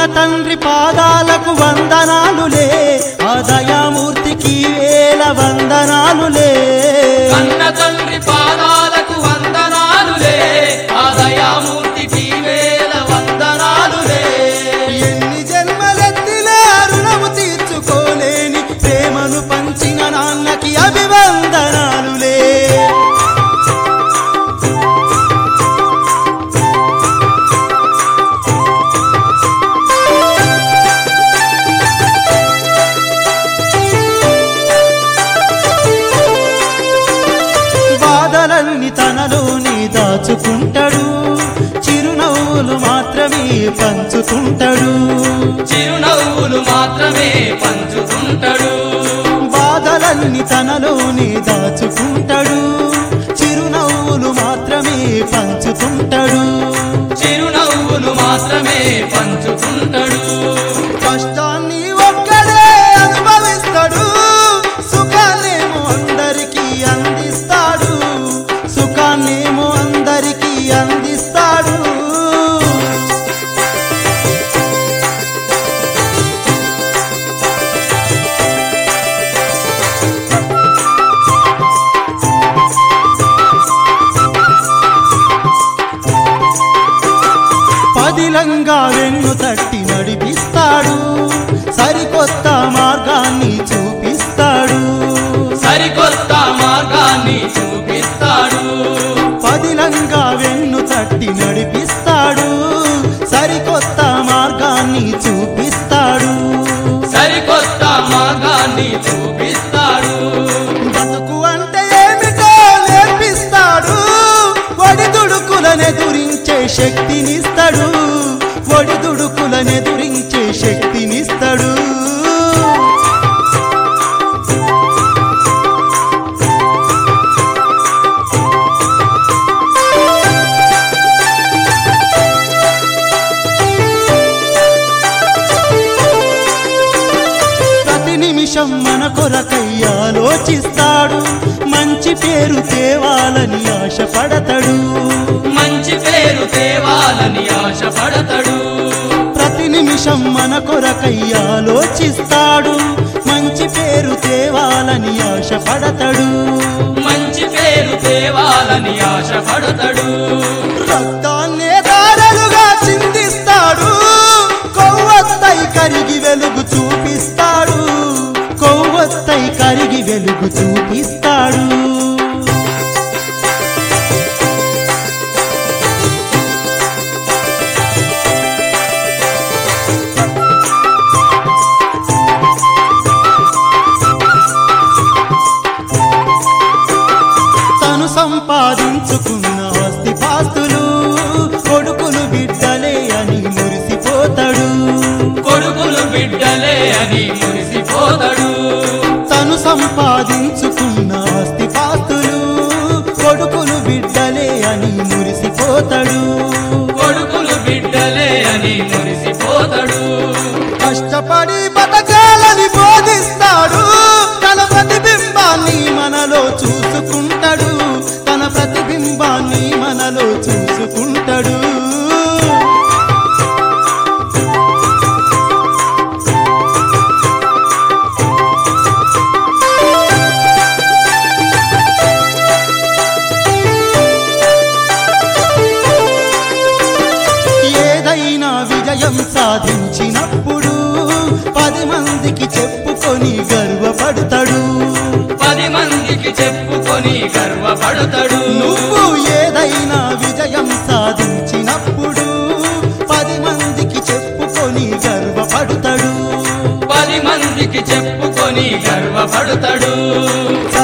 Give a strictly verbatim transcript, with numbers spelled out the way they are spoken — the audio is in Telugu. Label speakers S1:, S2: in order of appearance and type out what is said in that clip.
S1: తండ్రి పాదాలకు వందనాలులే, ఆ దయామూర్తికి వేల వందనాలులే.
S2: కన్న తండ్రి పాదాలకు వందనాలులే, ఆ దయామూర్తికి వేల వందనాలులే.
S1: ఎన్ని జన్మలెత్తినా రుణము తీర్చుకోలేని ప్రేమను పంచిన నాన్నకి అభివందనాలులే. బాధలన్నీ తనలోనే దాచుకుంటాడు, చిరునవ్వులు మాత్రమే పంచుతుంటాడు.
S2: చిరునవ్వులు మాత్రమే పంచుతుంటాడు.
S1: బాధలన్నీ తనలోనే దాచుకుంటాడు, చిరునవ్వులు మాత్రమే పంచుతుంటాడు.
S2: చిరునవ్వులు మాత్రమే పంచుతుంటాడు.
S1: కష్టాన్ని ఒక్కడే అనుభవిస్తాడు, సుఖాన్నేమో అందరికీ అందిస్తాడు. సుఖాన్నేమో అందరికీ అందిస్తాడు. పదిలంగా వెన్ను తట్టి నడిపిస్తాడు, సరికొత్త మార్గాన్ని చూపిస్తాడు.
S2: సరికొత్త మార్గాన్ని చూపిస్తాడు.
S1: పదిలంగా వెన్ను తట్టి నడిపిస్తాడు, సరికొత్త మార్గాన్ని చూపిస్తాడు.
S2: సరికొత్త మార్గాన్ని చూపిస్తాడు.
S1: బతుకు అంటే ఏమిటో నేర్పిస్తాడు, ఒడిదుడుకులనెదురించే శక్తినిస్తాడు. ఒడిదుడుకులనెదురించే శక్తినిస్తాడు. ప్రతి నిమిషం మన కొరకై ఆలోచిస్తాడు, మంచి పేరు తేవాలని ఆశపడతాడు.
S2: మంచి పేరు తేవాలని ఆశపడతాడు.
S1: ప్రతి నిమిషం మన కొరకై ఆలోచిస్తాడు, మంచి పేరు తేవాలని ఆశపడతాడు.
S2: మంచి పేరు తేవాలని ఆశపడతాడు.
S1: రక్తాన్నే దారలుగా చిందిస్తాడు, కొవ్వొత్తై కరిగి వెలుగు చూపిస్తాడు. కొవ్వొత్తై కరిగి వెలుగు చూపిస్తాడు. తను సంపాదించుకున్న ఆస్తిపాస్తులు కొడుకులు బిడ్డలే అని మురిసిపోతాడు.
S2: కొడుకులు బిడ్డలే అని మురిసిపోతాడు.
S1: తను సంపాదించుకున్న ఆస్తిపాస్తులు కొడుకులు బిడ్డలే అని మురిసిపోతాడు.
S2: కొడుకులు బిడ్డలే అని మురిసిపోతాడు.
S1: కష్టపడి బతకాలని బోధిస్తాడు, తన ప్రతిబింబాన్ని మనలో చూసుకుంటాడు. తన ప్రతిబింబాన్ని మనలో చూసుకుంటాడు. ఏదైనా విజయం సాధించినప్పుడు పది మందికి చెప్పుకొని గర్వపడతాడు.
S2: పది మందికి చెప్పుకొని గర్వపడతాడు.
S1: నువ్వు ఏదైనా విజయం సాధించినప్పుడు పది మందికి చెప్పుకొని గర్వపడతాడు.
S2: పది మందికి చెప్పుకొని గర్వపడతాడు.